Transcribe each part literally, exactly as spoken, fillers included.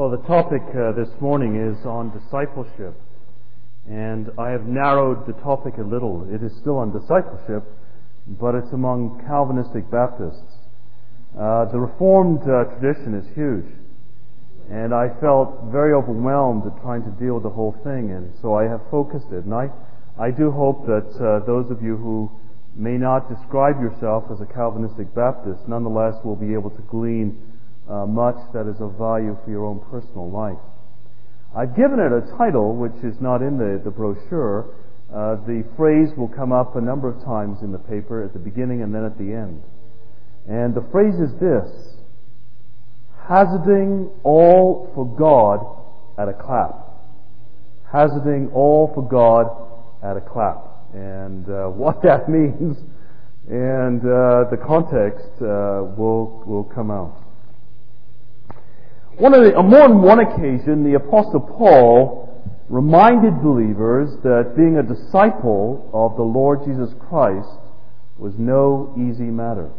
Well, the topic uh, this morning is on discipleship, and I have narrowed the topic a little. It is still on discipleship, but it's among Calvinistic Baptists. Uh, the Reformed uh, tradition is huge, and I felt very overwhelmed at trying to deal with the whole thing, and so I have focused it. And I, I do hope that uh, those of you who may not describe yourself as a Calvinistic Baptist, nonetheless will be able to glean Uh, much that is of value for your own personal life. I've given it a title which is not in the, the brochure. Uh, the phrase will come up a number of times in the paper at the beginning and then at the end. And the phrase is this: hazarding all for God at a clap. Hazarding all for God at a clap. And uh, what that means and uh, the context uh, will will come out. One of the, on more than one occasion, the Apostle Paul reminded believers that being a disciple of the Lord Jesus Christ was no easy matter.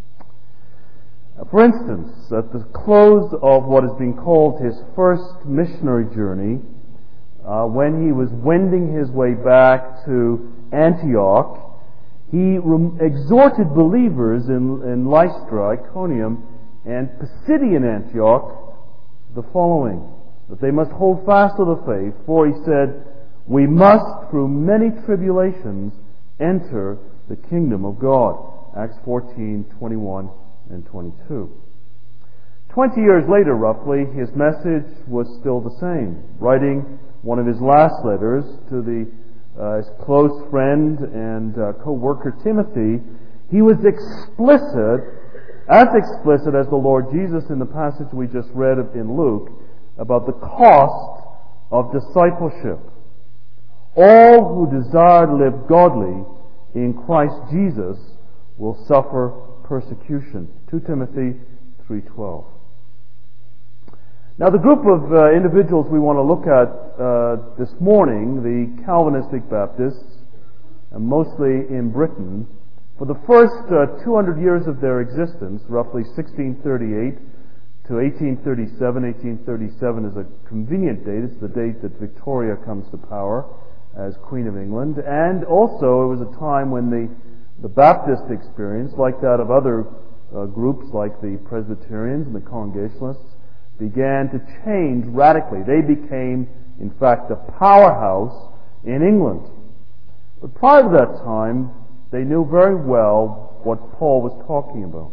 For instance, at the close of what is being called his first missionary journey, uh, when he was wending his way back to Antioch, he re- exhorted believers in, in Lystra, Iconium, and Pisidian Antioch the following: that they must hold fast to the faith, for he said, we must through many tribulations enter the kingdom of God. Acts fourteen, twenty-one and twenty-two. Twenty years later, roughly, his message was still the same. Writing one of his last letters to the uh, his close friend and uh, co-worker Timothy, he was explicit As explicit as the Lord Jesus in the passage we just read in Luke about the cost of discipleship. All who desire to live godly in Christ Jesus will suffer persecution. Second Timothy three twelve. Now, the group of uh, individuals we want to look at uh, this morning, the Calvinistic Baptists, and mostly in Britain, for the first uh, two hundred years of their existence, roughly sixteen thirty-eight to eighteen thirty-seven, eighteen thirty-seven is a convenient date. It's the date that Victoria comes to power as Queen of England. And also it was a time when the, the Baptist experience, like that of other uh, groups like the Presbyterians and the Congregationalists, began to change radically. They became, in fact, the powerhouse in England. But prior to that time, they knew very well what Paul was talking about.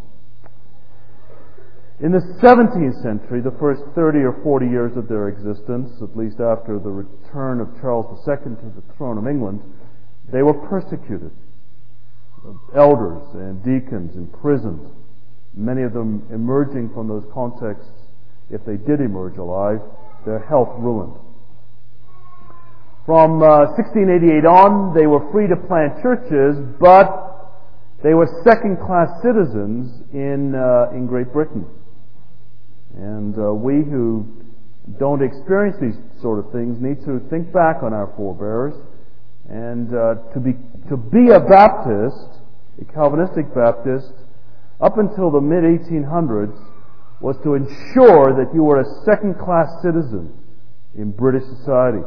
In the seventeenth century, the first thirty or forty years of their existence, at least after the return of Charles the Second to the throne of England, they were persecuted. Elders and deacons imprisoned, many of them emerging from those contexts, if they did emerge alive, their health ruined. From uh, sixteen eighty-eight on, they were free to plant churches, but they were second-class citizens in uh, in Great Britain. And uh, we who don't experience these sort of things need to think back on our forebears. And uh, to be to be a Baptist, a Calvinistic Baptist, up until the mid eighteen hundreds, was to ensure that you were a second-class citizen in British society.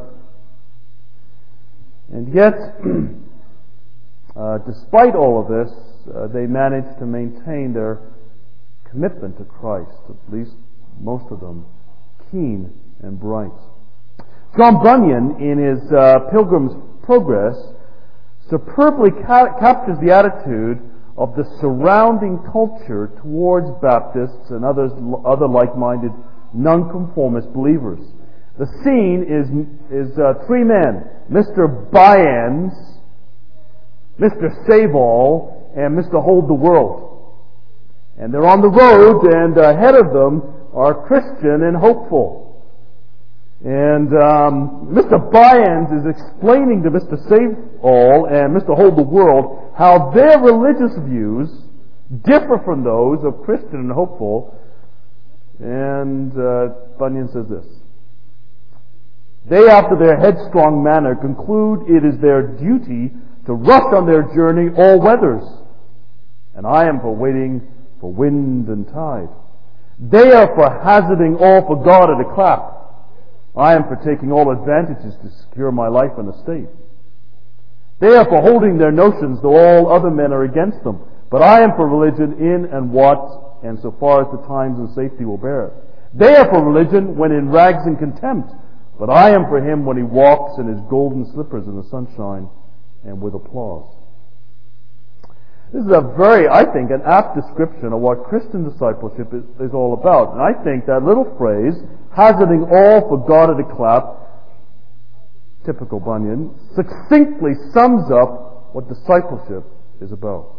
And yet, uh, despite all of this, uh, they managed to maintain their commitment to Christ, at least most of them, keen and bright. John Bunyan, in his uh, Pilgrim's Progress, superbly ca- captures the attitude of the surrounding culture towards Baptists and others, other like-minded nonconformist believers. The scene is is uh, three men: Mister Byans, Mister Save-All, and Mister Hold the World. And they're on the road, and ahead of them are Christian and Hopeful. And um, Mister Byans is explaining to Mister Save-All and Mister Hold the World how their religious views differ from those of Christian and Hopeful. And uh, Bunyan says this: they, after their headstrong manner, conclude it is their duty to rush on their journey all weathers, and I am for waiting for wind and tide. They are for hazarding all for God at a clap. I am for taking all advantages to secure my life and estate. They are for holding their notions, though all other men are against them. But I am for religion in and what, and so far as the times and safety will bear it. They are for religion when in rags and contempt. But I am for him when he walks in his golden slippers in the sunshine and with applause. This is a very, I think, an apt description of what Christian discipleship is, is all about. And I think that little phrase, hazarding all for God at a clap, typical Bunyan, succinctly sums up what discipleship is about.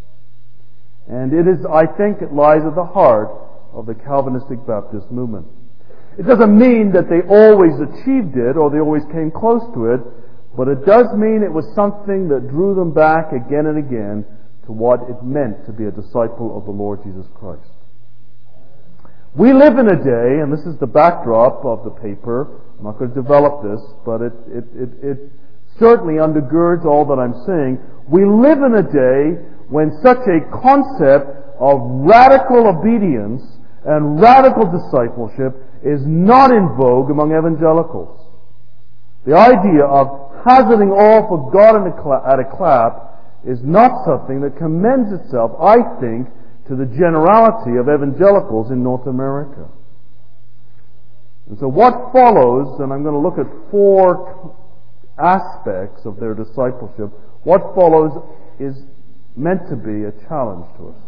And it is, I think, it lies at the heart of the Calvinistic Baptist movement. It doesn't mean that they always achieved it or they always came close to it, but it does mean it was something that drew them back again and again to what it meant to be a disciple of the Lord Jesus Christ. We live in a day, and this is the backdrop of the paper. I'm not going to develop this, but it, it, it, it certainly undergirds all that I'm saying. We live in a day when such a concept of radical obedience and radical discipleship is not in vogue among evangelicals. The idea of hazarding all for God at a clap is not something that commends itself, I think, to the generality of evangelicals in North America. And so what follows, and I'm going to look at four aspects of their discipleship, what follows is meant to be a challenge to us.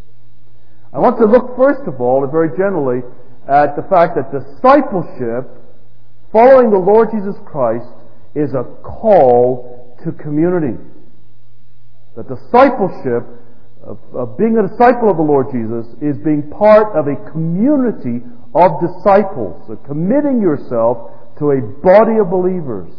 I want to look first of all, and very generally, at the fact that discipleship, following the Lord Jesus Christ, is a call to community. That discipleship, of, of being a disciple of the Lord Jesus, is being part of a community of disciples, so committing yourself to a body of believers.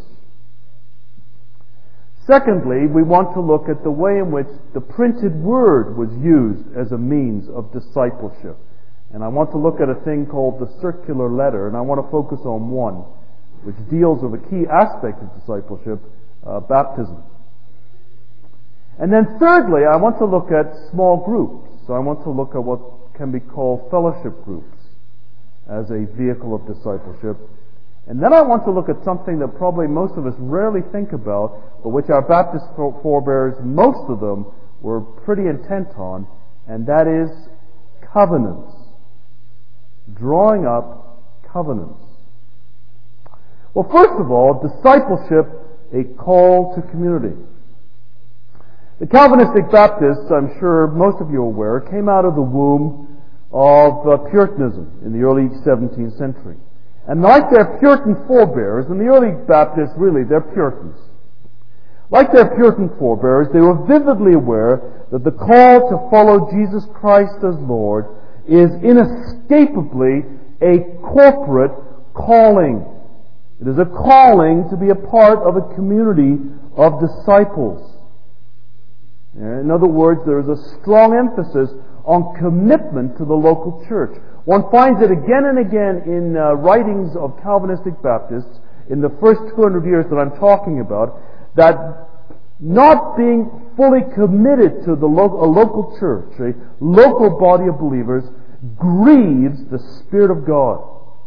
Secondly, we want to look at the way in which the printed word was used as a means of discipleship. And I want to look at a thing called the circular letter, and I want to focus on one, which deals with a key aspect of discipleship, uh, baptism. And then thirdly, I want to look at small groups. So I want to look at what can be called fellowship groups as a vehicle of discipleship. And then I want to look at something that probably most of us rarely think about, but which our Baptist forebears, most of them, were pretty intent on, and that is covenants. Drawing up covenants. Well, first of all, discipleship, a call to community. The Calvinistic Baptists, I'm sure most of you are aware, came out of the womb of uh, Puritanism in the early seventeenth century. And like their Puritan forebears, and the early Baptists, really, they're Puritans. Like their Puritan forebears, they were vividly aware that the call to follow Jesus Christ as Lord is inescapably a corporate calling. It is a calling to be a part of a community of disciples. In other words, there is a strong emphasis on commitment to the local church. One finds it again and again in uh, writings of Calvinistic Baptists in the first two hundred years that I'm talking about, that not being fully committed to the lo- a local church, a local body of believers, grieves the Spirit of God.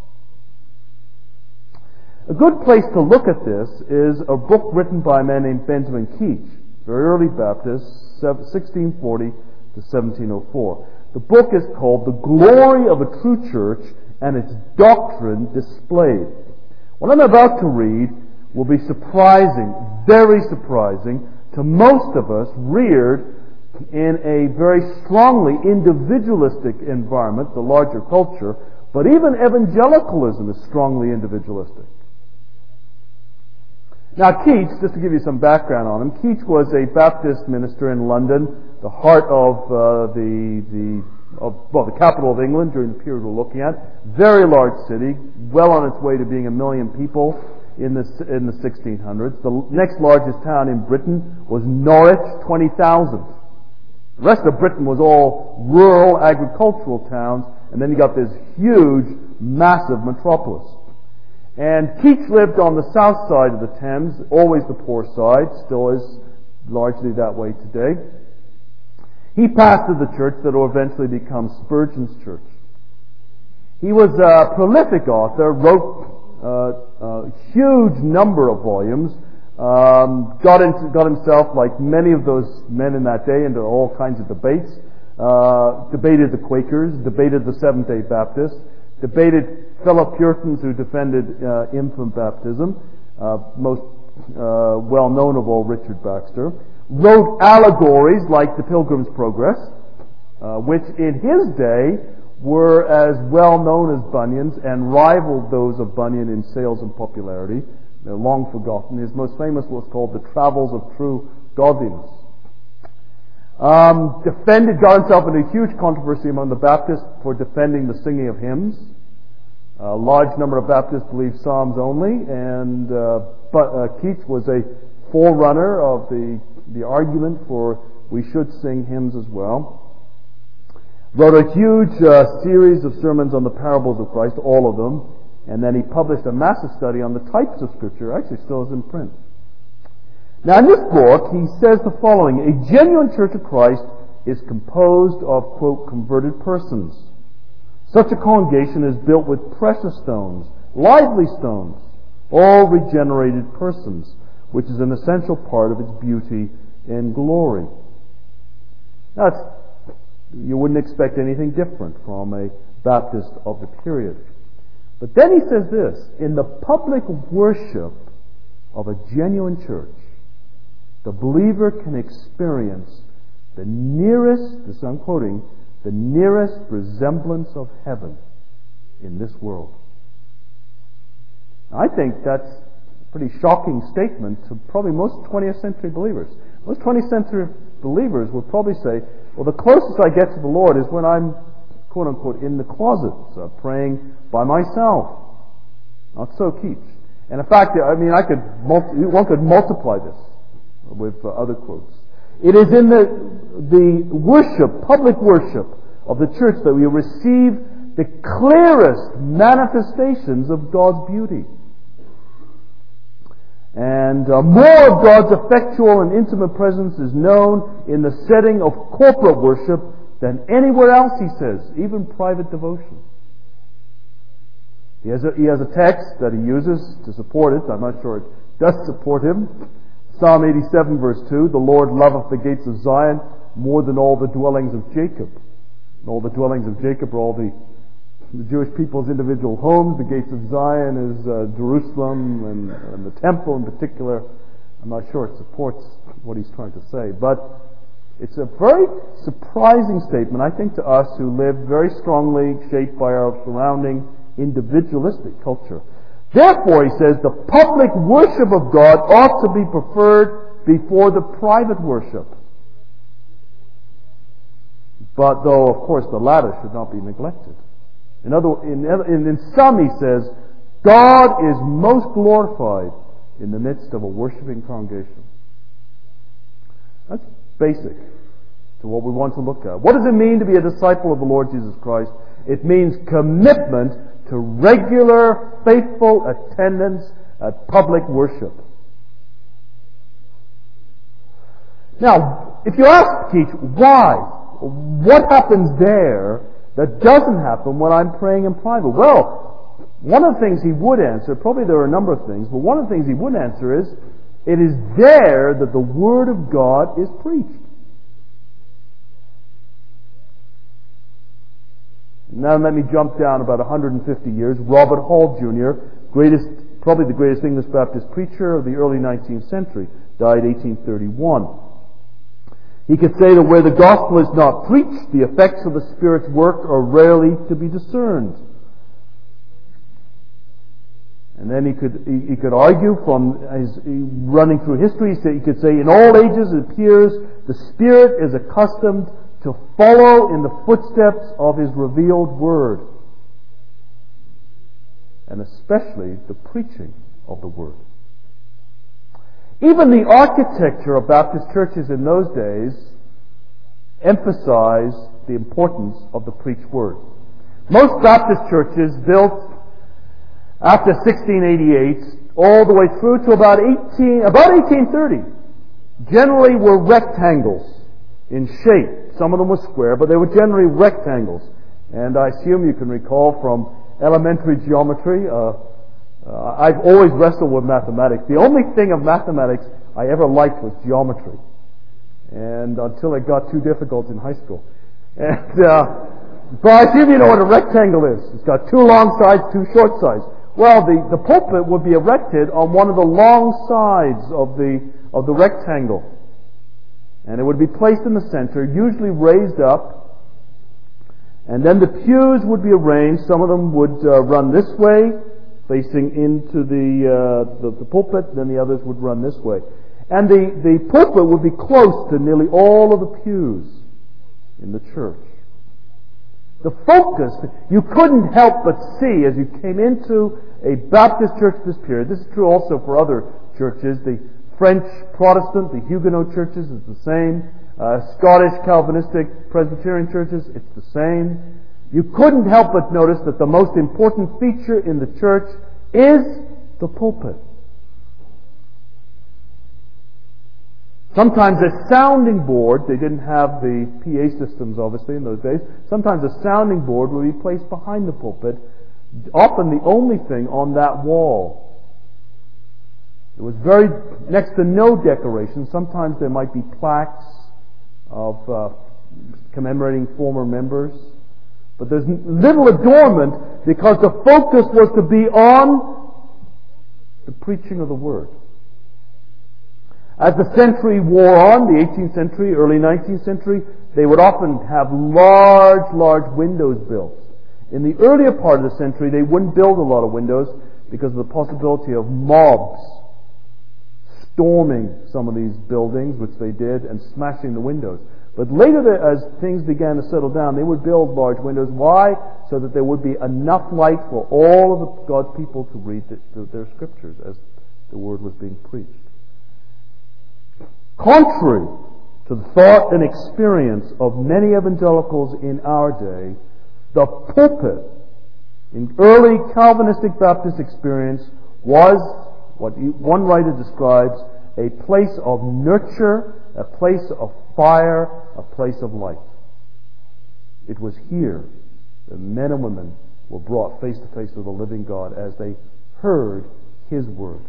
A good place to look at this is a book written by a man named Benjamin Keach, very early Baptist, sixteen forty to seventeen oh four. The book is called The Glory of a True Church and Its Doctrine Displayed. What I'm about to read will be surprising, very surprising, to most of us reared in a very strongly individualistic environment, the larger culture, but even evangelicalism is strongly individualistic. Now Keach, just to give you some background on him, Keach was a Baptist minister in London, the heart of uh, the the of, well, the capital of England during the period we're looking at. Very large city, well on its way to being a million people in the in the sixteen hundreds. The next largest town in Britain was Norwich, twenty thousand. The rest of Britain was all rural agricultural towns, and then you got this huge, massive metropolis. And Keach lived on the south side of the Thames, always the poor side, still is largely that way today. He pastored the church that will eventually become Spurgeon's church. He was a prolific author, wrote uh, a huge number of volumes, um, got, into, got himself, like many of those men in that day, into all kinds of debates, uh, debated the Quakers, debated the Seventh-day Baptists, debated fellow Puritans who defended uh, infant baptism, uh, most uh, well-known of all, Richard Baxter, wrote allegories like The Pilgrim's Progress, uh, which in his day were as well known as Bunyan's and rivaled those of Bunyan in sales and popularity. They're long forgotten. His most famous was called The Travels of True Godliness. Um, defended, got himself into a huge controversy among the Baptists for defending the singing of hymns. A large number of Baptists believe Psalms only, and uh, but uh, Keats was a forerunner of the the argument for we should sing hymns as well. Wrote a huge uh, series of sermons on the parables of Christ, all of them, and then he published a massive study on the types of Scripture. Actually, still is in print. Now, in this book, he says the following: a genuine Church of Christ is composed of, quote, converted persons. Such a congregation is built with precious stones, lively stones, all regenerated persons, which is an essential part of its beauty and glory. Now, it's, you wouldn't expect anything different from a Baptist of the period. But then he says this: in the public worship of a genuine church, the believer can experience the nearest, this I'm quoting, the nearest resemblance of heaven in this world. I think that's a pretty shocking statement to probably most twentieth century believers. Most twentieth century believers would probably say, well, the closest I get to the Lord is when I'm, quote unquote, in the closet, so praying by myself. Not so Keats. And in fact, I mean, I could multi- one could multiply this with uh, other quotes. It is in the the worship, public worship of the church that we receive the clearest manifestations of God's beauty. And uh, more of God's effectual and intimate presence is known in the setting of corporate worship than anywhere else, he says, even private devotion. He has a, he has a text that he uses to support it. I'm not sure it does support him. Psalm eighty-seven, verse two, the Lord loveth the gates of Zion more than all the dwellings of Jacob. And all the dwellings of Jacob are all the, the Jewish people's individual homes. The gates of Zion is uh, Jerusalem and, and the temple in particular. I'm not sure it supports what he's trying to say. But it's a very surprising statement, I think, to us who live very strongly shaped by our surrounding individualistic culture. Therefore, he says, the public worship of God ought to be preferred before the private worship. But though, of course, the latter should not be neglected. In other, in, in, in sum, he says, God is most glorified in the midst of a worshiping congregation. That's basic to what we want to look at. What does it mean to be a disciple of the Lord Jesus Christ? It means commitment to regular, faithful attendance at public worship. Now, if you ask Keats, why? What happens there that doesn't happen when I'm praying in private? Well, one of the things he would answer, probably there are a number of things, but one of the things he would answer is, it is there that the Word of God is preached. Now let me jump down about one hundred fifty years. Robert Hall Junior, greatest, probably the greatest English Baptist preacher of the early nineteenth century, died eighteen thirty-one. He could say that where the gospel is not preached, the effects of the Spirit's work are rarely to be discerned. And then he could he, he could argue from his running through history. He could say, in all ages it appears the Spirit is accustomed to follow in the footsteps of His revealed Word, and especially the preaching of the Word. Even the architecture of Baptist churches in those days emphasized the importance of the preached Word. Most Baptist churches built after sixteen eighty-eight, all the way through to about eighteen, about eighteen thirty, generally were rectangles in shape. Some of them were square, but they were generally rectangles And I assume you can recall from elementary geometry, uh, uh, I've always wrestled with mathematics. The only thing of mathematics I ever liked was geometry. And until it got too difficult in high school. And, uh, but I assume you know what a rectangle is. It's got two long sides, two short sides. Well, the, the pulpit would be erected on one of the long sides of the, of the rectangle. And it would be placed in the center, usually raised up. And then the pews would be arranged. Some of them would uh, run this way, facing into the, uh, the, the pulpit. Then the others would run this way. And the, the pulpit would be close to nearly all of the pews in the church. The focus, you couldn't help but see as you came into a Baptist church this period. This is true also for other churches. The French Protestant, the Huguenot churches is the same. Uh, Scottish Calvinistic Presbyterian churches, it's the same. You couldn't help but notice that the most important feature in the church is the pulpit. Sometimes a sounding board, they didn't have the P A systems obviously in those days, sometimes a sounding board would be placed behind the pulpit, often the only thing on that wall. It was very, next to no decoration. Sometimes there might be plaques of uh, commemorating former members. But there's little adornment because the focus was to be on the preaching of the Word. As the century wore on, the eighteenth century, early nineteenth century, they would often have large, large windows built. In the earlier part of the century, they wouldn't build a lot of windows because of the possibility of mobs storming some of these buildings, which they did, and smashing the windows. But later, as things began to settle down, they would build large windows. Why? So that there would be enough light for all of the God's people to read the, the, their scriptures as the Word was being preached. Contrary to the thought and experience of many evangelicals in our day, the pulpit in early Calvinistic Baptist experience was what one writer describes a place of nurture, a place of fire, a place of light. It was here that men and women were brought face to face with the living God as they heard His Word.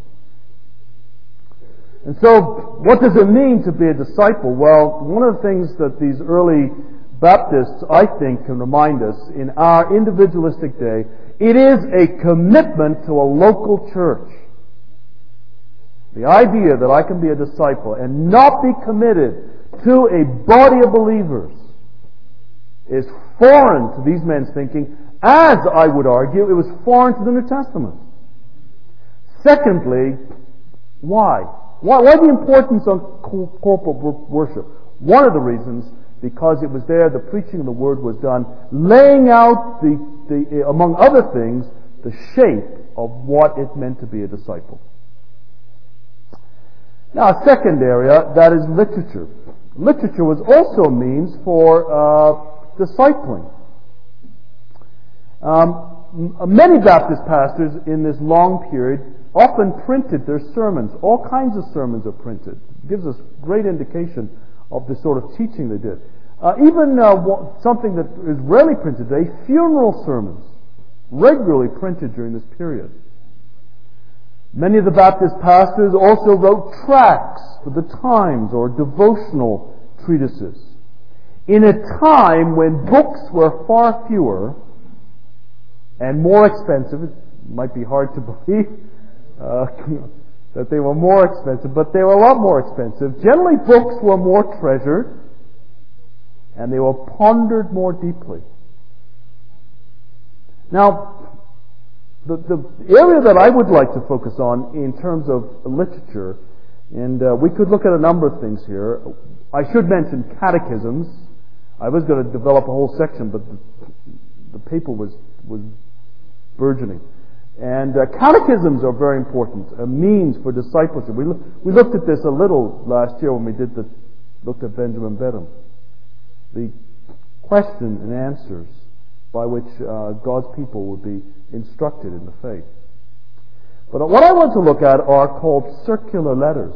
And so, what does it mean to be a disciple? Well, one of the things that these early Baptists, I think, can remind us in our individualistic day, it is a commitment to a local church. The idea that I can be a disciple and not be committed to a body of believers is foreign to these men's thinking, as I would argue it was foreign to the New Testament. Secondly, why? Why, why the importance of corporal worship? One of the reasons, because it was there the preaching of the Word was done, laying out, the, the among other things, the shape of what it meant to be a disciple. Now, a second area, that is literature. Literature was also a means for uh, discipling. Um, many Baptist pastors in this long period often printed their sermons. All kinds of sermons are printed. It gives us great indication of the sort of teaching they did. Uh, even uh, something that is rarely printed today, funeral sermons, regularly printed during this period. Many of the Baptist pastors also wrote tracts for the Times or devotional treatises. In a time when books were far fewer and more expensive, it might be hard to believe uh, that they were more expensive, but they were a lot more expensive. Generally, books were more treasured and they were pondered more deeply. Now, The, the area that I would like to focus on in terms of literature, and uh, we could look at a number of things here. I should mention catechisms. I was going to develop a whole section, but the, the paper was, was burgeoning. And uh, catechisms are very important, a means for discipleship. We, lo- we looked at this a little last year when we did the, looked at Benjamin Beddome. The question and answers by which uh, God's people would be instructed in the faith. But what I want to look at are called circular letters.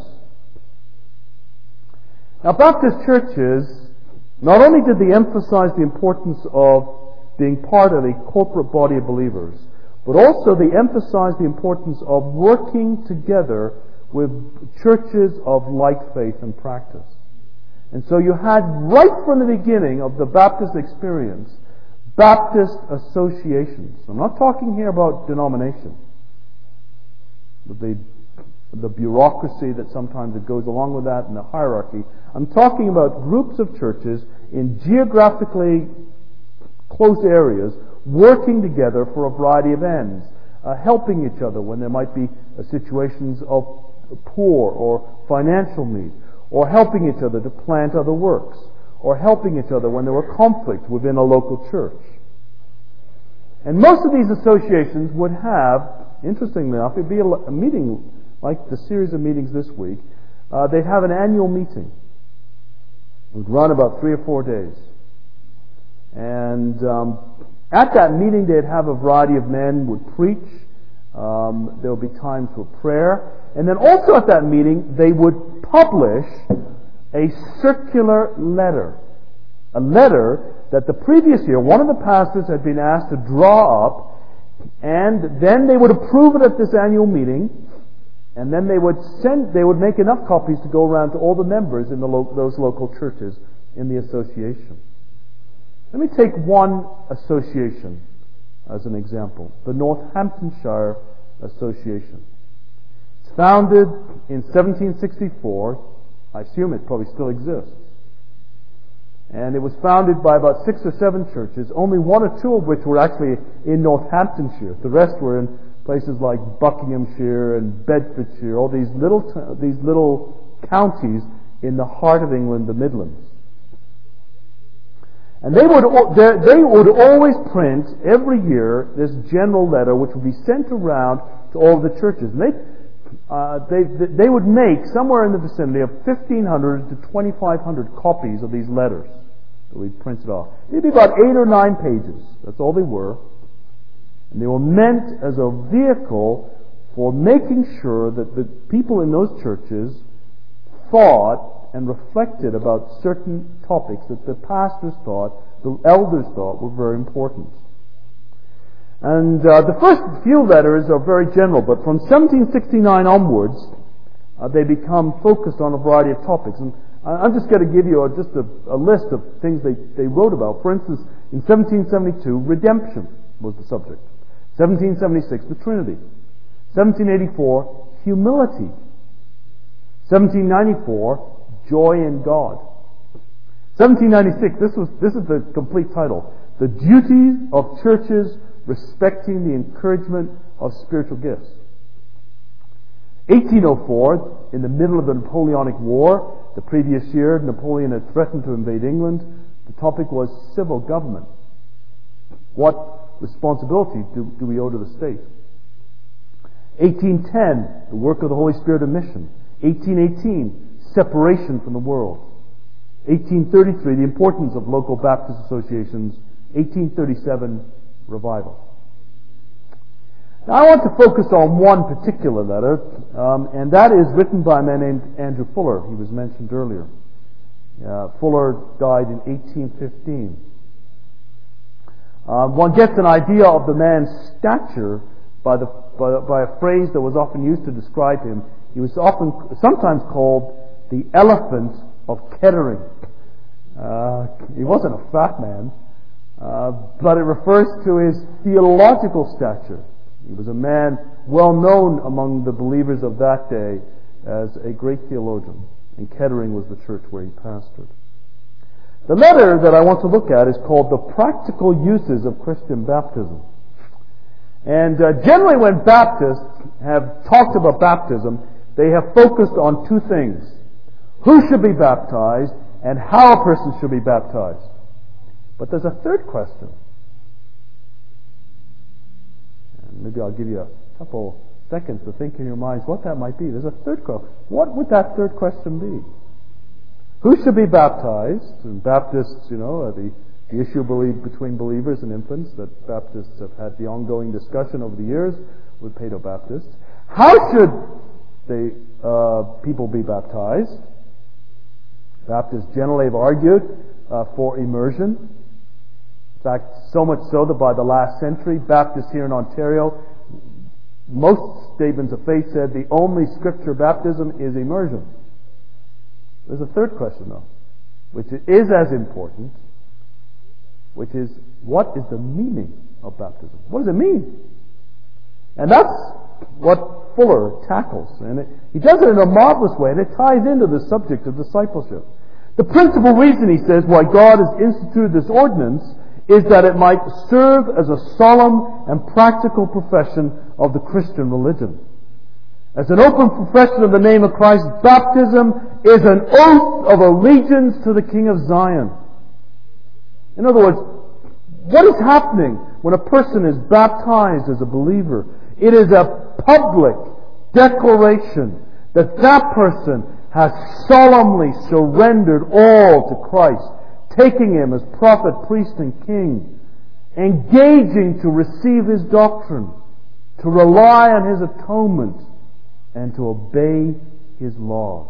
Now, Baptist churches, not only did they emphasize the importance of being part of a corporate body of believers. But also they emphasized the importance of working together with churches of like faith and practice. And so you had, right from the beginning of the Baptist experience, Baptist associations. I'm not talking here about denomination, the, the bureaucracy that sometimes it goes along with that and the hierarchy. I'm talking about groups of churches in geographically close areas working together for a variety of ends, uh, helping each other when there might be uh, situations of poor or financial need, or helping each other to plant other works, or helping each other when there were conflict within a local church. And most of these associations would have, interestingly enough, it'd be a, a meeting like the series of meetings this week. Uh, they'd have an annual meeting. It would run about three or four days. And um, at that meeting, they'd have a variety of men would preach. Um, there would be times for prayer. And then also at that meeting, they would publish a circular letter. A letter that the previous year, one of the pastors had been asked to draw up, and then they would approve it at this annual meeting, and then they would send, they would make enough copies to go around to all the members in the lo- those local churches in the association. Let me take one association as an example, the Northamptonshire Association. It's founded in seventeen sixty-four. I assume it probably still exists. And it was founded by about six or seven churches, only one or two of which were actually in Northamptonshire. The rest were in places like Buckinghamshire and Bedfordshire, all these little these little counties in the heart of England, the Midlands. And they would they would always print every year this general letter, which would be sent around to all of the churches. And they uh, they they would make somewhere in the vicinity of fifteen hundred to twenty-five hundred copies of these letters that we printed off. It'd be about eight or nine pages. That's all they were, and they were meant as a vehicle for making sure that the people in those churches thought and reflected about certain topics that the pastors thought, the elders thought were very important. And uh, the first few letters are very general, but from seventeen sixty-nine onwards, uh, they become focused on a variety of topics. And I'm just going to give you a, just a, a list of things they, they wrote about. For instance, in seventeen seventy-two, redemption was the subject. seventeen seventy-six, the Trinity. seventeen eighty-four, humility. seventeen ninety-four, joy in God. seventeen ninety-six, this was this is the complete title. The duties of churches respecting the encouragement of spiritual gifts. eighteen oh four, in the middle of the Napoleonic War, the previous year Napoleon had threatened to invade England. The topic was civil government. What responsibility do, do we owe to the state? eighteen ten, the work of the Holy Spirit of mission. eighteen eighteen, separation from the world. eighteen thirty-three, the importance of local Baptist associations. eighteen thirty-seven, revival. Now I want to focus on one particular letter, um, and that is written by a man named Andrew Fuller. He was mentioned earlier. Uh, Fuller died in eighteen fifteen. Uh, one gets an idea of the man's stature by, the, by, by a phrase that was often used to describe him. He was often, sometimes called the elephant of Kettering. Uh, he wasn't a fat man, uh, but it refers to his theological stature. He was a man well known among the believers of that day as a great theologian, and Kettering was the church where he pastored. The letter that I want to look at is called The Practical Uses of Christian Baptism. And uh, generally when Baptists have talked about baptism, they have focused on two things. Who should be baptized and how a person should be baptized. But there's a third question. And maybe I'll give you a couple seconds to think in your minds what that might be. There's a third question. What would that third question be? Who should be baptized? And Baptists, you know, the, the issue believe, between believers and infants that Baptists have had the ongoing discussion over the years with Paedo-Baptists. How should the uh, people be baptized? Baptists generally have argued uh, for immersion. fact, so much so that by the last century, Baptists here in Ontario, most statements of faith said the only Scripture baptism is immersion. There's a third question, though, which is as important, which is, what is the meaning of baptism? What does it mean? And that's what Fuller tackles. And it, he does it in a marvelous way, and it ties into the subject of discipleship. The principal reason, he says, why God has instituted this ordinance is that it might serve as a solemn and practical profession of the Christian religion. As an open profession of the name of Christ, baptism is an oath of allegiance to the King of Zion. In other words, what is happening when a person is baptized as a believer? It is a public declaration that that person has solemnly surrendered all to Christ, taking Him as prophet, priest, and king, engaging to receive His doctrine, to rely on His atonement, and to obey His laws.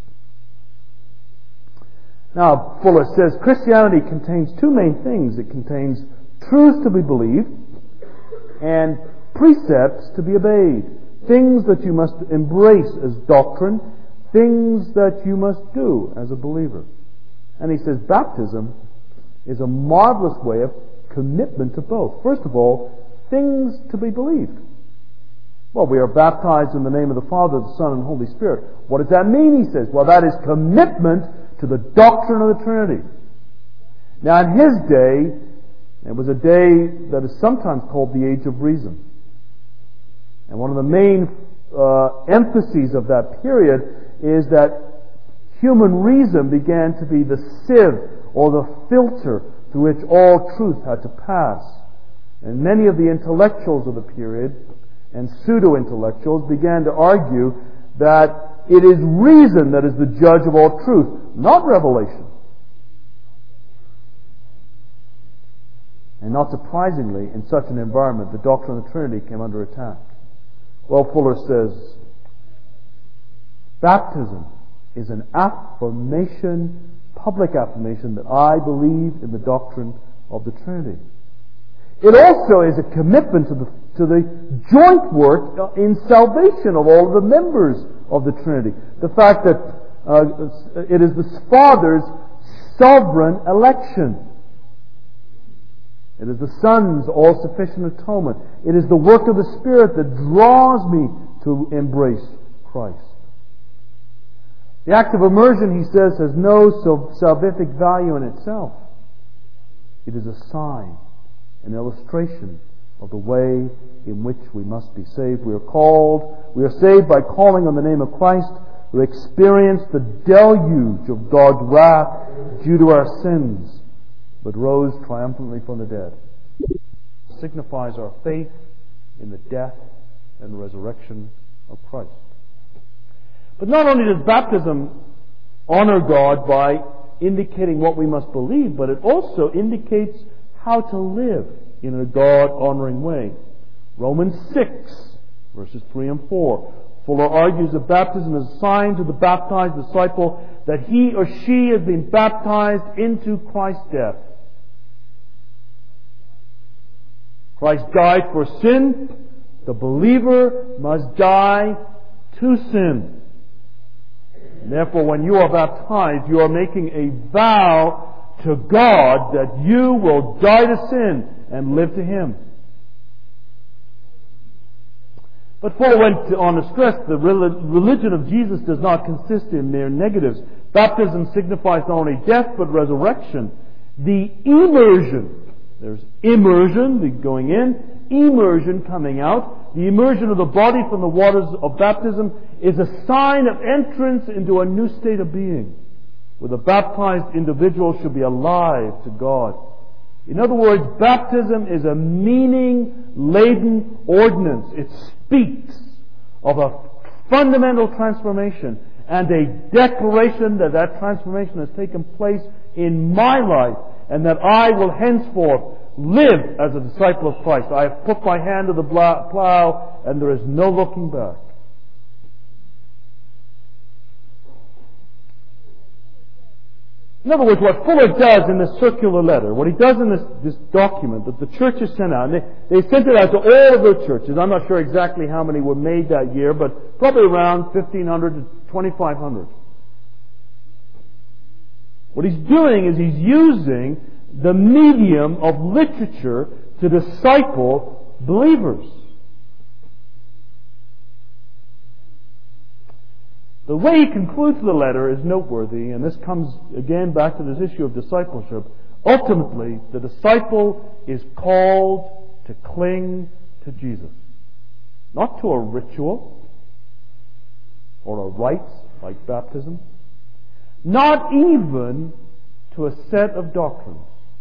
Now, Fuller says Christianity contains two main things. It contains truths to be believed and precepts to be obeyed. Things that you must embrace as doctrine, things that you must do as a believer. And he says baptism is a marvelous way of commitment to both. First of all, things to be believed. Well, we are baptized in the name of the Father, the Son, and the Holy Spirit. What does that mean, he says? Well, that is commitment to the doctrine of the Trinity. Now, in his day, it was a day that is sometimes called the Age of Reason. And one of the main uh, emphases of that period is that human reason began to be the sieve or the filter through which all truth had to pass. And many of the intellectuals of the period and pseudo-intellectuals began to argue that it is reason that is the judge of all truth, not revelation. And not surprisingly, in such an environment, the doctrine of the Trinity came under attack. Well, Fuller says, baptism is an affirmation, public affirmation, that I believe in the doctrine of the Trinity. It also is a commitment to the, to the joint work in salvation of all of the members of the Trinity. The fact that uh, it is the Father's sovereign election. It is the Son's all-sufficient atonement. It is the work of the Spirit that draws me to embrace Christ. The act of immersion, he says, has no salvific value in itself. It is a sign, an illustration of the way in which we must be saved. We are called, we are saved by calling on the name of Christ, who experienced the deluge of God's wrath due to our sins, but rose triumphantly from the dead. It signifies our faith in the death and resurrection of Christ. But not only does baptism honor God by indicating what we must believe, but it also indicates how to live in a God-honoring way. Romans six, verses three and four. Fuller argues that baptism is a sign to the baptized disciple that he or she has been baptized into Christ's death. Christ died for sin. The believer must die to sin. And therefore, when you are baptized, you are making a vow to God that you will die to sin and live to Him. But Paul went on to stress the religion of Jesus does not consist in mere negatives. Baptism signifies not only death but resurrection. The immersion, there's immersion, the going in, immersion coming out. The immersion of the body from the waters of baptism is a sign of entrance into a new state of being, where the baptized individual should be alive to God. In other words, baptism is a meaning-laden ordinance. It speaks of a fundamental transformation and a declaration that that transformation has taken place in my life and that I will henceforth live as a disciple of Christ. I have put my hand to the plow and there is no looking back. In other words, what Fuller does in this circular letter, what he does in this, this document that the churches sent out, and they, they sent it out to all of their churches. I'm not sure exactly how many were made that year, but probably around fifteen hundred to twenty-five hundred. What he's doing is he's using the medium of literature to disciple believers. The way he concludes the letter is noteworthy, and this comes again back to this issue of discipleship. Ultimately, the disciple is called to cling to Jesus. Not to a ritual or a rite like baptism. Not even to a set of doctrines.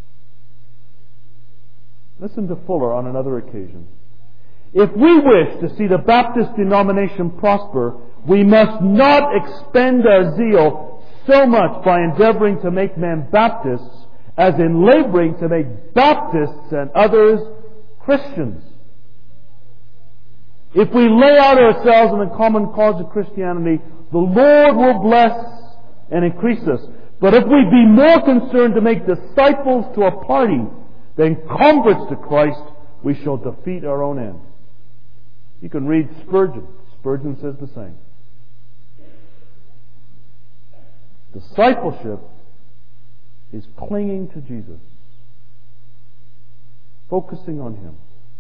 Listen to Fuller on another occasion. If we wish to see the Baptist denomination prosper, we must not expend our zeal so much by endeavoring to make men Baptists as in laboring to make Baptists and others Christians. If we lay out ourselves in the common cause of Christianity, the Lord will bless and increase us. But if we be more concerned to make disciples to a party than converts to Christ, we shall defeat our own end. You can read Spurgeon. Spurgeon says the same. Discipleship is clinging to Jesus, focusing on Him.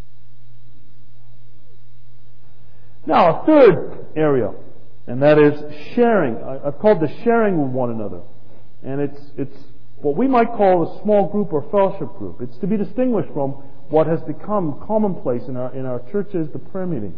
Now, a third area, and that is sharing. I've called the sharing with one another. And it's, it's what we might call a small group or fellowship group. It's to be distinguished from what has become commonplace in our, in our churches, the prayer meeting.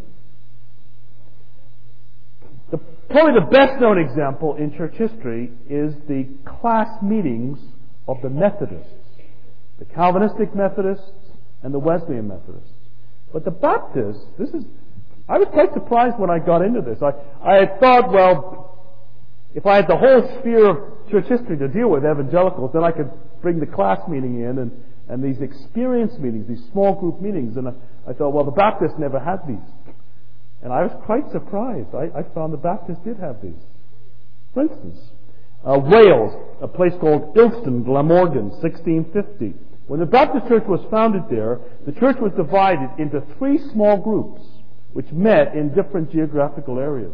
The, probably the best known example in church history is the class meetings of the Methodists, the Calvinistic Methodists and the Wesleyan Methodists. But the Baptists, this is, I was quite surprised when I got into this. I, I had thought, well, if I had the whole sphere of church history to deal with, evangelicals, then I could bring the class meeting in and, and these experience meetings, these small group meetings. And I, I thought, well, the Baptists never had these. And I was quite surprised. I, I found the Baptists did have these. For instance, uh, Wales, a place called Ilston, Glamorgan, sixteen fifty. When the Baptist church was founded there, the church was divided into three small groups which met in different geographical areas.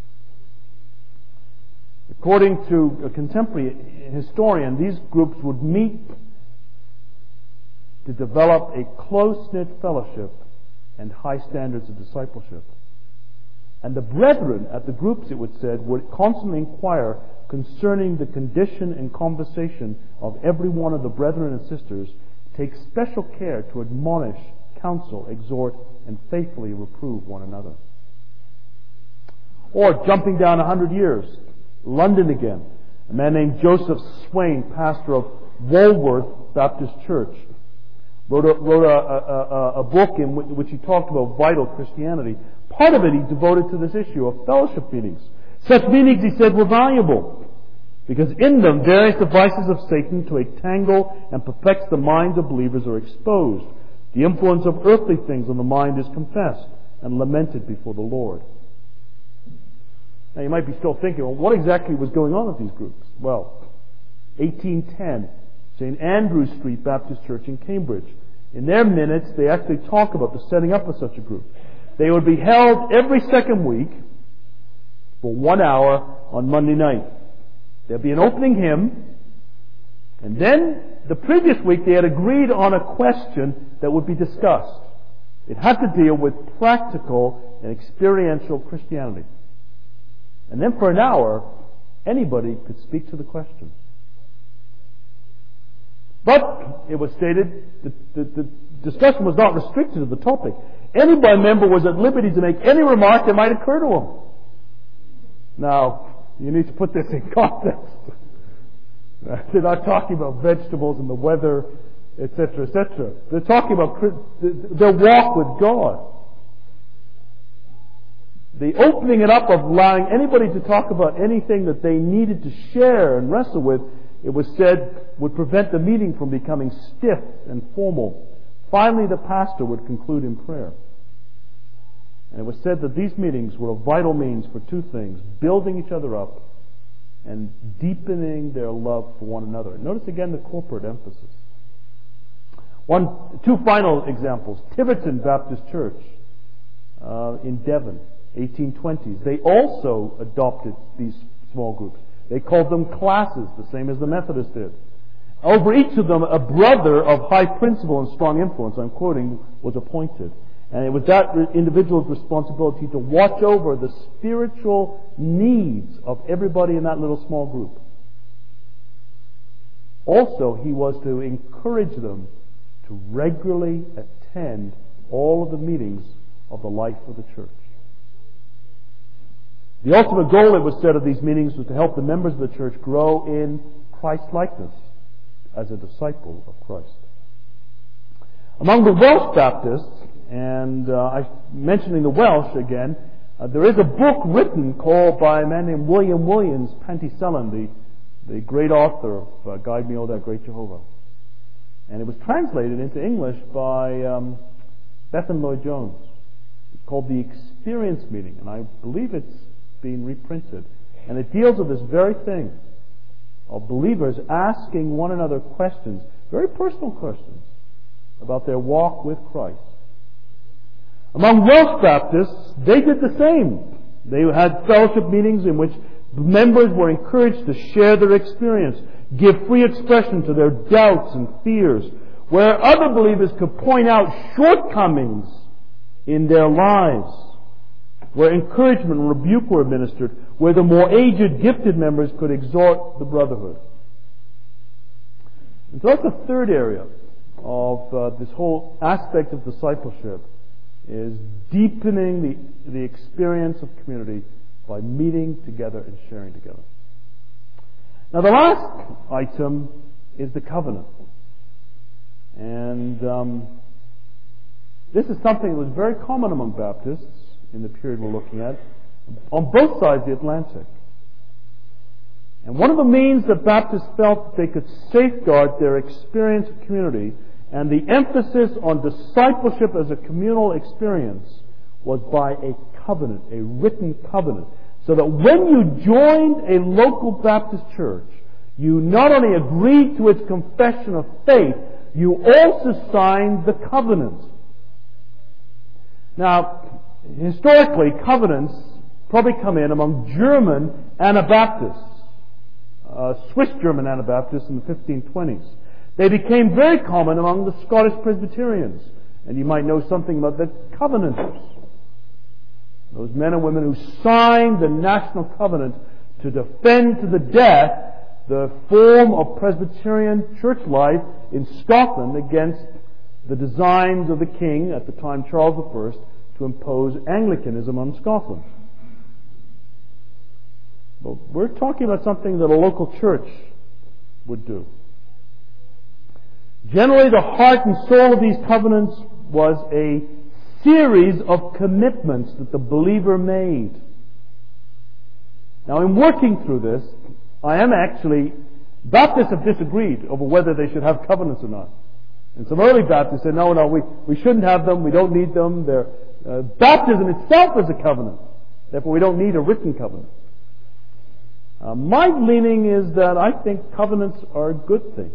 According to a contemporary historian, these groups would meet to develop a close-knit fellowship and high standards of discipleship. And the brethren at the groups, it was said, would constantly inquire concerning the condition and conversation of every one of the brethren and sisters, take special care to admonish, counsel, exhort, and faithfully reprove one another. Or, jumping down a hundred years, London again, a man named Joseph Swain, pastor of Walworth Baptist Church, wrote a, wrote a, a, a, a book in which he talked about vital Christianity. Part of it he devoted to this issue of fellowship meetings. Such meetings, he said, were valuable because in them various devices of Satan to entangle and perplex the minds of believers are exposed. The influence of earthly things on the mind is confessed and lamented before the Lord. Now you might be still thinking, well, what exactly was going on with these groups? Well, eighteen ten, Saint Andrew Street Baptist Church in Cambridge. In their minutes, they actually talk about the setting up of such a group. They would be held every second week for one hour on Monday night. There'd be an opening hymn, and then the previous week they had agreed on a question that would be discussed. It had to deal with practical and experiential Christianity. And then for an hour, anybody could speak to the question. But, it was stated, the, the, the discussion was not restricted to the topic. Any member was at liberty to make any remark that might occur to him. Now, you need to put this in context. They're not talking about vegetables and the weather, et cetera, et cetera. They're talking about their walk with God. The opening it up of allowing anybody to talk about anything that they needed to share and wrestle with, it was said, would prevent the meeting from becoming stiff and formal. Finally, the pastor would conclude in prayer. And it was said that these meetings were a vital means for two things: building each other up and deepening their love for one another. Notice again the corporate emphasis. One, two final examples. Tiverton Baptist Church uh, in Devon, eighteen twenties. They also adopted these small groups. They called them classes, the same as the Methodists did. Over each of them, a brother of high principle and strong influence, I'm quoting, was appointed. And it was that individual's responsibility to watch over the spiritual needs of everybody in that little small group. Also, he was to encourage them to regularly attend all of the meetings of the life of the church. The ultimate goal, it was said, of these meetings was to help the members of the church grow in Christ-likeness as a disciple of Christ. Among the Welsh Baptists, and uh, I mentioning the Welsh again, uh, there is a book written called by a man named William Williams Pantycelyn, the, the great author of uh, Guide Me, O Thou Great Jehovah. And it was translated into English by um, Bethan Lloyd-Jones. It's called The Experience Meeting, and I believe it's being reprinted. And it deals with this very thing of believers asking one another questions, very personal questions, about their walk with Christ. Among Welsh Baptists, they did the same. They had fellowship meetings in which members were encouraged to share their experience, give free expression to their doubts and fears, where other believers could point out shortcomings in their lives, where encouragement and rebuke were administered, where the more aged, gifted members could exhort the brotherhood. And so that's the third area of uh, this whole aspect of discipleship, is deepening the, the experience of community by meeting together and sharing together. Now the last item is the covenant. And um, this is something that was very common among Baptists in the period we're looking at, on both sides of the Atlantic. And one of the means that Baptists felt that they could safeguard their experience of community and the emphasis on discipleship as a communal experience was by a covenant, a written covenant. So that when you joined a local Baptist church, you not only agreed to its confession of faith, you also signed the covenant. Now, historically, covenants probably come in among German Anabaptists, uh, Swiss German Anabaptists in the fifteen twenties. They became very common among the Scottish Presbyterians. And you might know something about the Covenanters. Those men and women who signed the national covenant to defend to the death the form of Presbyterian church life in Scotland against the designs of the king, at the time Charles the First, to impose Anglicanism on Scotland. But we're talking about something that a local church would do. Generally, the heart and soul of these covenants was a series of commitments that the believer made. Now, in working through this, I am actually, Baptists have disagreed over whether they should have covenants or not. And some early Baptists said, no, no, we, we shouldn't have them, we don't need them. They're, uh, baptism itself is a covenant. Therefore, we don't need a written covenant. Uh, my leaning is that I think covenants are a good thing.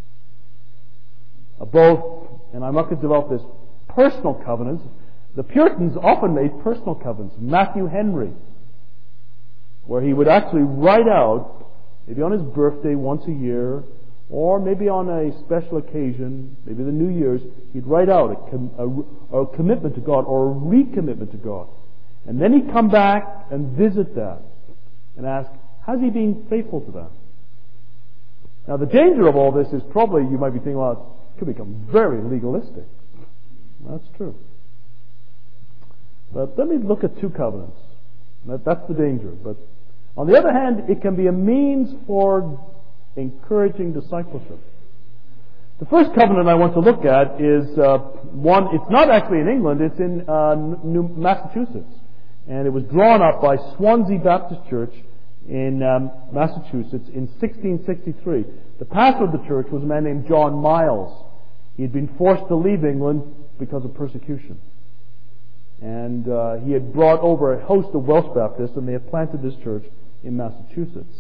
Uh, both, and I'm not going to develop this, personal covenants. The Puritans often made personal covenants. Matthew Henry, where he would actually write out, maybe on his birthday once a year, or maybe on a special occasion, maybe the New Year's, he'd write out a, com- a, a commitment to God or a recommitment to God. And then he'd come back and visit that and ask, how's he being faithful to that? Now the danger of all this is probably, you might be thinking, well, it could become very legalistic. That's true. But let me look at two covenants. That, that's the danger. But on the other hand, it can be a means for encouraging discipleship. The first covenant I want to look at is uh, one, it's not actually in England, it's in uh, New Massachusetts. And it was drawn up by Swansea Baptist Church in um, Massachusetts in sixteen sixty-three. The pastor of the church was a man named John Miles. He had been forced to leave England because of persecution. And uh, he had brought over a host of Welsh Baptists, and they had planted this church in Massachusetts.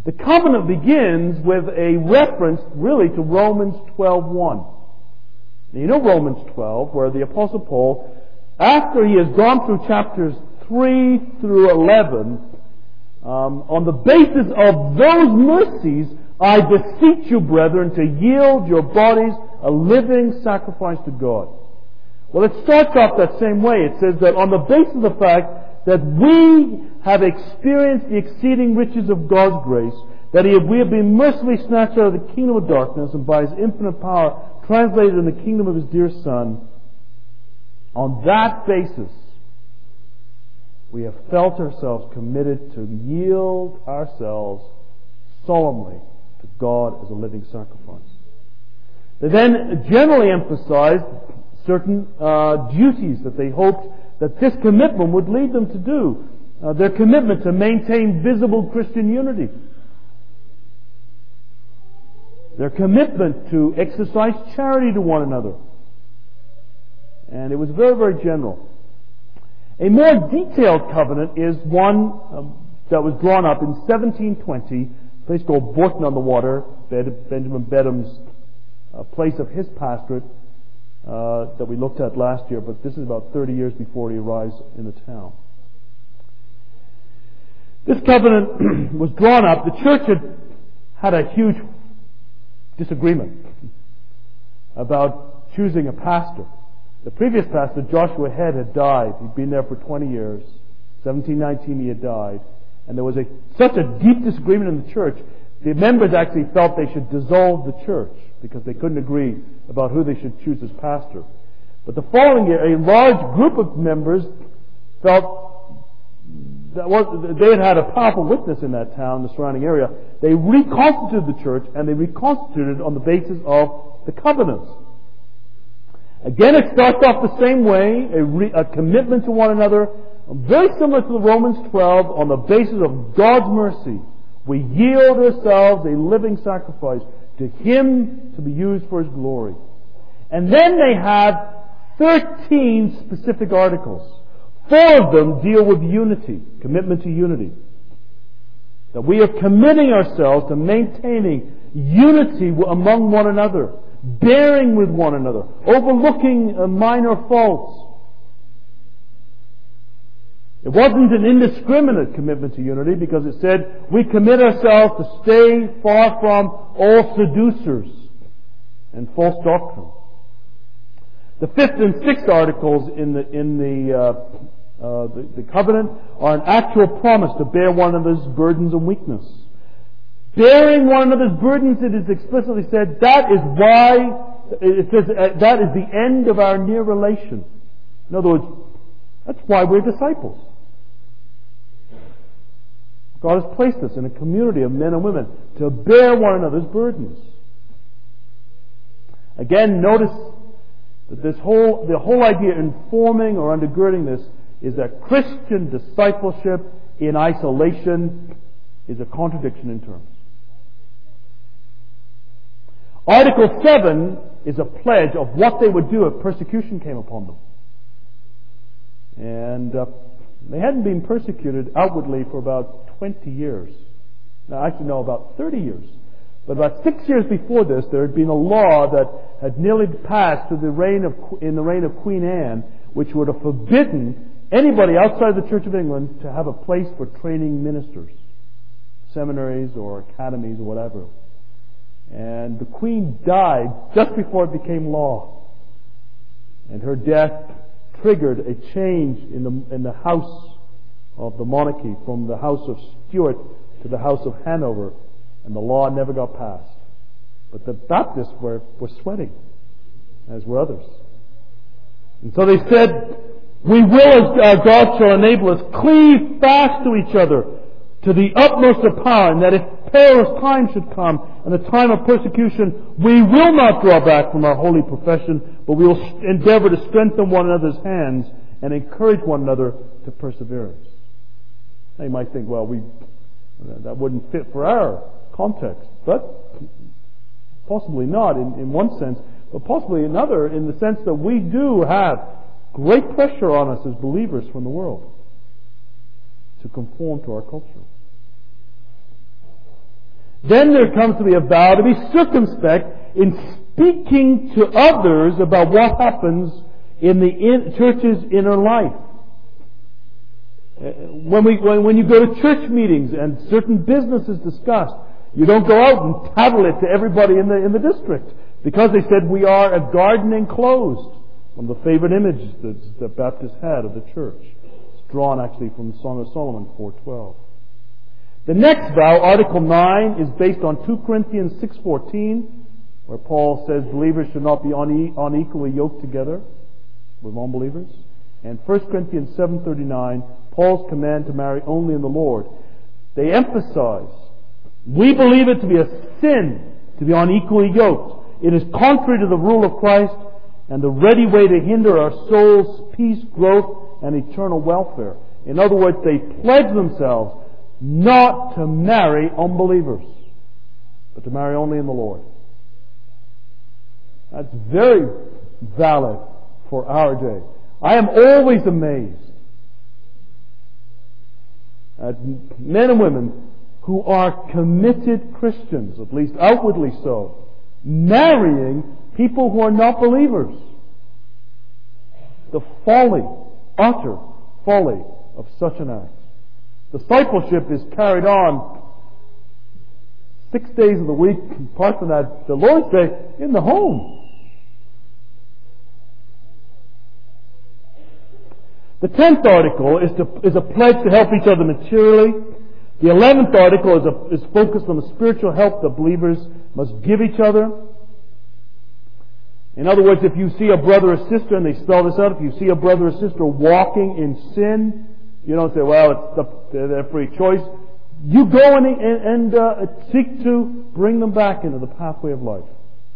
The covenant begins with a reference really to Romans twelve one. Now, you know Romans twelve, where the Apostle Paul, after he has gone through chapters three through eleven, um, on the basis of those mercies, I beseech you, brethren, to yield your bodies a living sacrifice to God. Well, it starts off that same way. It says that on the basis of the fact that we have experienced the exceeding riches of God's grace, that he, we have been mercifully snatched out of the kingdom of darkness and by his infinite power translated in the kingdom of his dear Son, on that basis, we have felt ourselves committed to yield ourselves solemnly to God as a living sacrifice. They then generally emphasized certain uh, duties that they hoped that this commitment would lead them to do. Uh, their commitment to maintain visible Christian unity. Their commitment to exercise charity to one another. And it was very, very general. A more detailed covenant is one um, that was drawn up in seventeen twenty, a place called Bourton on the Water, Benjamin Bedham's uh, place of his pastorate uh, that we looked at last year, but this is about thirty years before he arrives in the town. This covenant was drawn up. The church had had a huge disagreement about choosing a pastor. The previous pastor, Joshua Head, had died. He'd been there for twenty years. seventeen nineteen he had died. And there was a, such a deep disagreement in the church, the members actually felt they should dissolve the church because they couldn't agree about who they should choose as pastor. But the following year, a large group of members felt that was, they had had a powerful witness in that town, the surrounding area. They reconstituted the church, and they reconstituted on the basis of the covenants. Again, it starts off the same way, a, re, a commitment to one another, very similar to the Romans twelve, on the basis of God's mercy. We yield ourselves a living sacrifice to Him to be used for His glory. And then they have thirteen specific articles. Four of them deal with unity, commitment to unity. That we are committing ourselves to maintaining unity among one another, bearing with one another, overlooking minor faults. It wasn't an indiscriminate commitment to unity because it said we commit ourselves to stay far from all seducers and false doctrine. The fifth and sixth articles in the in the, uh, uh, the the covenant are an actual promise to bear one another's burdens and weakness. Bearing one another's burdens, it is explicitly said, that is why, it says, uh, that is the end of our near relation. In other words, that's why we're disciples. God has placed us in a community of men and women to bear one another's burdens. Again, notice that this whole, the whole idea informing or undergirding this is that Christian discipleship in isolation is a contradiction in terms. Article seven is a pledge of what they would do if persecution came upon them. And uh, they hadn't been persecuted outwardly for about twenty years. Now, actually, no, about thirty years. But about six years before this, there had been a law that had nearly passed to the reign of, in the reign of Queen Anne, which would have forbidden anybody outside the Church of England to have a place for training ministers, seminaries or academies or whatever. And the Queen died just before it became law. And her death triggered a change in the in the house of the monarchy from the House of Stuart to the House of Hanover, and the law never got passed. But the Baptists were, were sweating, as were others. And so they said, we will, as God shall enable us, cleave fast to each other to the utmost of power, and that if perilous time should come, and the time of persecution, we will not draw back from our holy profession, but we will endeavor to strengthen one another's hands and encourage one another to perseverance. Now you might think, well, we that wouldn't fit for our context, but possibly not in, in one sense, but possibly another in the sense that we do have great pressure on us as believers from the world to conform to our culture. Then there comes to be a vow to be circumspect in speaking to others about what happens in the in, church's inner life. When, we, when, when you go to church meetings and certain business is discussed, you don't go out and tattle it to everybody in the, in the district. Because they said we are a garden enclosed. One of the favorite images that the Baptists had of the church. It's drawn actually from the Song of Solomon four twelve. The next vow, Article nine, is based on two Corinthians six fourteen, where Paul says believers should not be une- unequally yoked together with unbelievers. And First Corinthians seven thirty-nine, Paul's command to marry only in the Lord. They emphasize, we believe it to be a sin to be unequally yoked. It is contrary to the rule of Christ and the ready way to hinder our soul's peace, growth, and eternal welfare. In other words, they pledge themselves not to marry unbelievers, but to marry only in the Lord. That's very valid for our day. I am always amazed at men and women who are committed Christians, at least outwardly so, marrying people who are not believers. The folly, utter folly of such an act. Discipleship is carried on six days of the week, apart from that, the Lord's Day, in the home. The tenth article is, to, is a pledge to help each other materially. The eleventh article is, a, is focused on the spiritual help that believers must give each other. In other words, if you see a brother or sister, and they spell this out, if you see a brother or sister walking in sin, you don't say, well, it's the, their free choice. You go and, and, and uh, seek to bring them back into the pathway of life.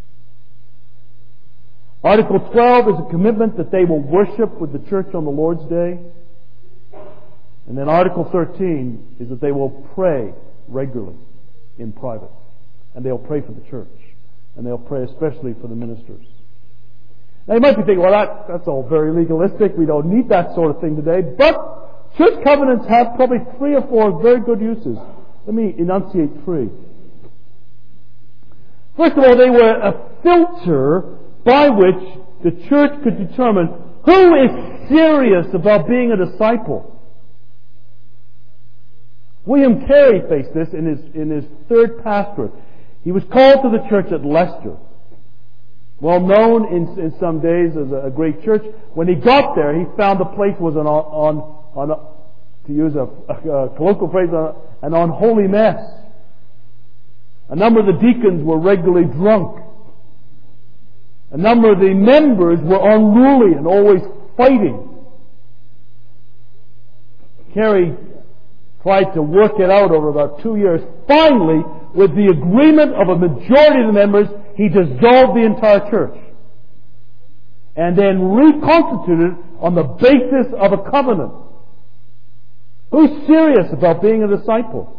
Article twelve is a commitment that they will worship with the church on the Lord's Day. And then Article thirteen is that they will pray regularly in private. And they'll pray for the church. And they'll pray especially for the ministers. Now you might be thinking, well, that, that's all very legalistic. We don't need that sort of thing today. But church covenants have probably three or four very good uses. Let me enunciate three. First of all, they were a filter by which the church could determine who is serious about being a disciple. William Carey faced this in his, in his third pastorate. He was called to the church at Leicester. Well known in, in some days as a, a great church. When he got there, he found the place was an on, on, on to use a, a, a colloquial phrase, an unholy mess. A number of the deacons were regularly drunk. A number of the members were unruly and always fighting. Carey tried to work it out over about two years. Finally, with the agreement of a majority of the members, he dissolved the entire church. And then reconstituted on the basis of a covenant. Who's serious about being a disciple?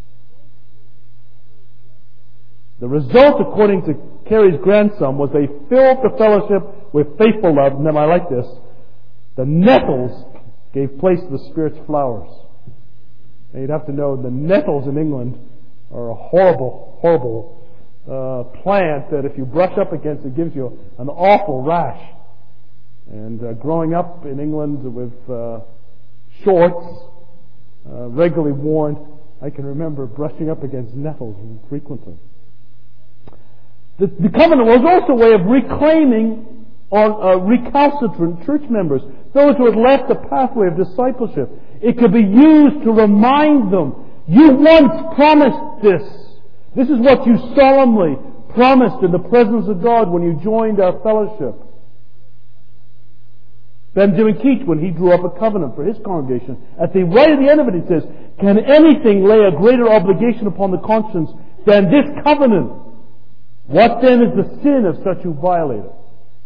The result, according to Carey's grandson, was they filled the fellowship with faithful love, and then I like this, the nettles gave place to the Spirit's flowers. And you'd have to know the nettles in England are a horrible, horrible uh, plant that if you brush up against it gives you an awful rash. And uh, growing up in England with uh, shorts uh, regularly worn, I can remember brushing up against nettles frequently. The, the covenant was also a way of reclaiming on uh, recalcitrant church members, those who had left the pathway of discipleship. It could be used to remind them, you once promised this. This is what you solemnly promised in the presence of God when you joined our fellowship. Benjamin Keach, when he drew up a covenant for his congregation, at the right at the end of it, he says, can anything lay a greater obligation upon the conscience than this covenant? What then is the sin of such who violate it?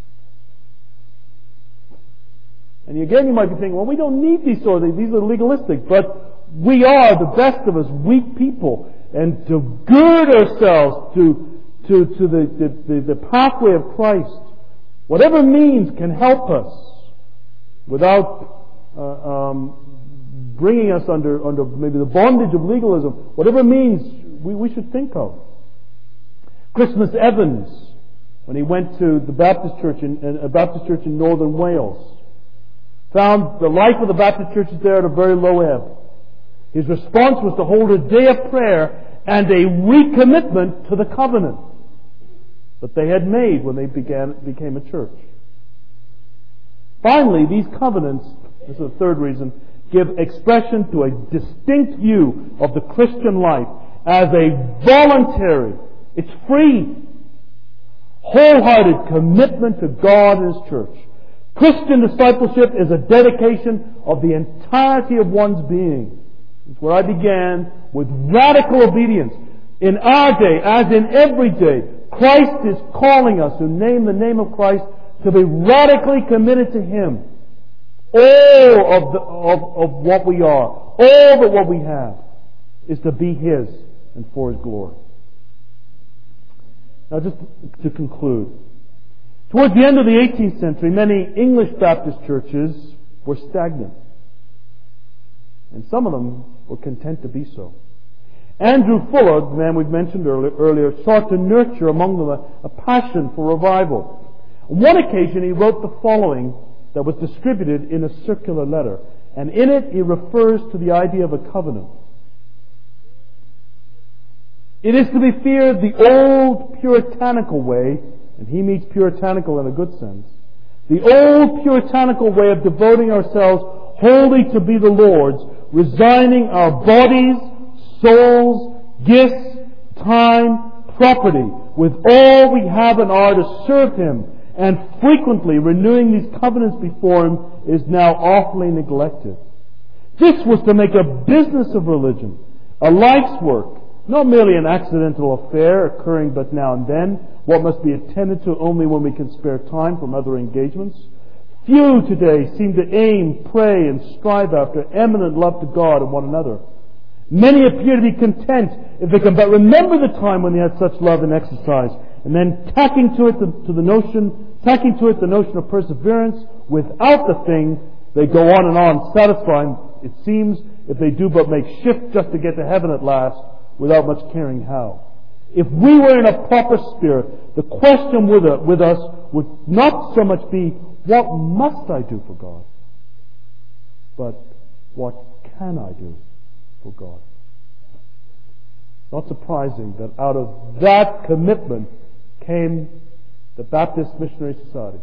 And again, you might be thinking, well, we don't need these sort of things. These are legalistic. But we are, the best of us, weak people. And to gird ourselves to, to, to the, the, the pathway of Christ, whatever means can help us without uh, um, bringing us under, under maybe the bondage of legalism. Whatever means we, we should think of. Christmas Evans, when he went to the Baptist church in a Baptist church in northern Wales, found the life of the Baptist churches there at a very low ebb. His response was to hold a day of prayer and a recommitment to the covenant that they had made when they began became a church. Finally, these covenants, this is the third reason, give expression to a distinct view of the Christian life as a voluntary, it's free, wholehearted commitment to God and His church. Christian discipleship is a dedication of the entirety of one's being. It's where I began, with radical obedience. In our day, as in every day, Christ is calling us who name the name of Christ to be radically committed to Him. All of, the, of, of what we are, all of what we have, is to be His and for His glory. Now just to conclude. Towards the end of the eighteenth century, many English Baptist churches were stagnant. And some of them were content to be so. Andrew Fuller, the man we've mentioned earlier, earlier sought to nurture among them a, a passion for revival. On one occasion he wrote the following that was distributed in a circular letter. And in it he refers to the idea of a covenant. It is to be feared the old puritanical way, and he means puritanical in a good sense, the old puritanical way of devoting ourselves wholly to be the Lord's, resigning our bodies, souls, gifts, time, property, with all we have and are to serve Him, and frequently renewing these covenants before Him is now awfully neglected. This was to make a business of religion, a life's work, not merely an accidental affair occurring but now and then, what must be attended to only when we can spare time from other engagements. Few today seem to aim, pray, and strive after eminent love to God and one another. Many appear to be content if they can but remember the time when they had such love and exercise, and then tacking to it the, to the notion, tacking to it the notion of perseverance without the thing, they go on and on, satisfying, it seems, if they do but make shift just to get to heaven at last, without much caring how. If we were in a proper spirit, the question with, uh, with us would not so much be, what must I do for God? But, what can I do for God? Not surprising that out of that commitment came the Baptist Missionary Society.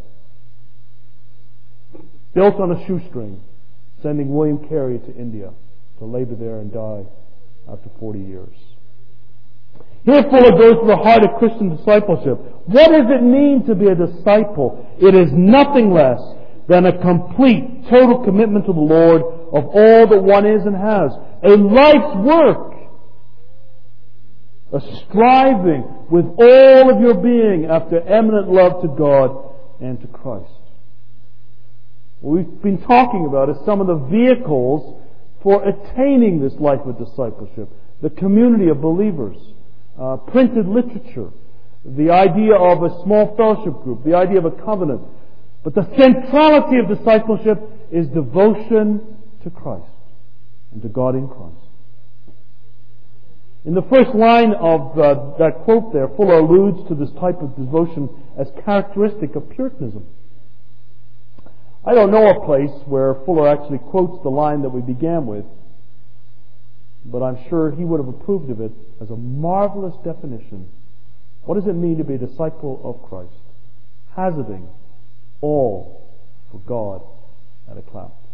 Built on a shoestring, sending William Carey to India to labor there and die after forty years. Here Fuller goes to the heart of Christian discipleship. What does it mean to be a disciple? It is nothing less than a complete, total commitment to the Lord of all that one is and has. A life's work. A striving with all of your being after eminent love to God and to Christ. What we've been talking about is some of the vehicles for attaining this life of discipleship. The community of believers. Uh, printed literature, the idea of a small fellowship group, the idea of a covenant. But the centrality of discipleship is devotion to Christ and to God in Christ. In the first line of uh, that quote there, Fuller alludes to this type of devotion as characteristic of Puritanism. I don't know a place where Fuller actually quotes the line that we began with, but I'm sure he would have approved of it as a marvelous definition. What does it mean to be a disciple of Christ? Hazarding all for God at a clap.